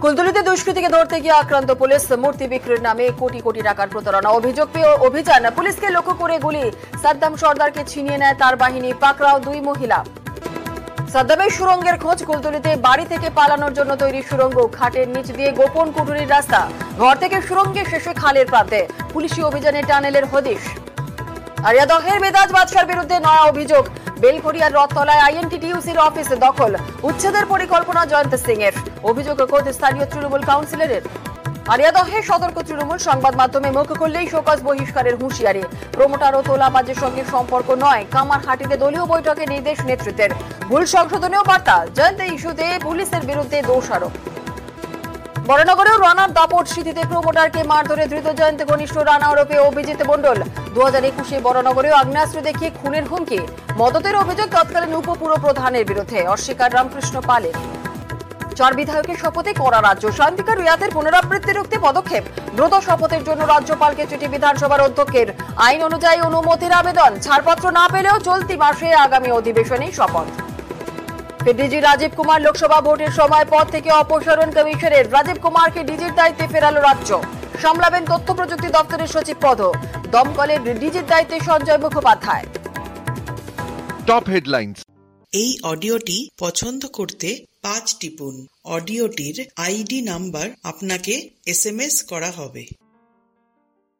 কুলতলিতে দুষ্কৃতীকে ধরতে গিয়ে আক্রান্ত পুলিশ। মূর্তি বিক্রির নামে কোটি কোটি টাকার প্রতারণা। অভিযোগ পেয়ে অভিযান, পুলিশকে লক্ষ্য করে গুলি। সাদ্দাম সর্দারকে ছিনিয়ে নেয় তার বাহিনী। পাকড়াও 2 মহিলা। সাদ্দামের সুড়ঙ্গের খোঁজ। কুলতলিতে বাড়ি থেকে পালানোর জন্য তৈরি সুড়ঙ্গ, খাটের নিচ দিয়ে গোপন কুঠুরির রাস্তা। ঘর থেকে সুড়ঙ্গে, শেষে খালের প্রান্তে। পুলিশি অভিযানে টানেলের হদিশ। আরিয়াদহের বেদাজ বাদশার বিরুদ্ধে নয়া অভিযোগ। বেলঘড়িয়ার রথতলায় আইএনটিটিইউসির অফিস দখল, উচ্ছেদের পরিকল্পনা জয়ন্ত সিং এর। অভিযোগ খোদ স্থানীয় তৃণমূল কাউন্সিলরের। আরিয়াদহে সতর্ক তৃণমূল, সংবাদ মাধ্যমে মুখ খুললেই শোকজ বহিষ্কারের হুঁশিয়ারি। প্রমোটার ও তোলাবাজের সঙ্গে সম্পর্ক নয়। কামারহাটিতে দলীয় বৈঠকে নির্দেশ নেতৃত্বের। ভুল সংশোধনেও বার্তা। জয়ন্ত ইস্যুতে পুলিশের বিরুদ্ধে দোষারোপ। বরানগরেও রানার দাপট স্মৃতিতে প্রমোটারকে মারধরে ধৃত জয়ন্ত ঘনিষ্ঠ রানা ওরফে অভিজিৎ মণ্ডল। 2021 বরানগরেও আগ্নেয়াস্ত্র দেখিয়ে খুনের হুমকি। মদতের অভিযোগ তৎকালীন উপপুর প্রধানের বিরুদ্ধে, অস্বীকার রামকৃষ্ণ পালের। 4 বিধায়কের শপথে করা রাজ্য। শান্তিকার রিয়াতের পুনরাবৃত্তি রুখতে পদক্ষেপ। দ্রুত শপথের জন্য রাজ্যপালকে চিঠি বিধানসভার অধ্যক্ষের। আইন অনুযায়ী অনুমতির আবেদন। ছাড়পত্র না পেলেও চলতি মাসে আগামী অধিবেশনেই শপথ। ডিজি রাজীব কুমার লোকসভা ভোটের সময় পদ থেকে অপসারণ কমিশনের। রাজীব কুমারকে ডিজির দায়িত্বে ফেরালো রাজ্য। সামলাবেন তথ্য প্রযুক্তি দপ্তরের সচিব পদ। দমকলের ডিজির দায়িত্বে সঞ্জয় মুখোপাধ্যায়। Top headlines. এই অডিওটি পছন্দ করতে 5 টিপুন। অডিওটির আইডি নাম্বার আপনাকে SMS করা হবে।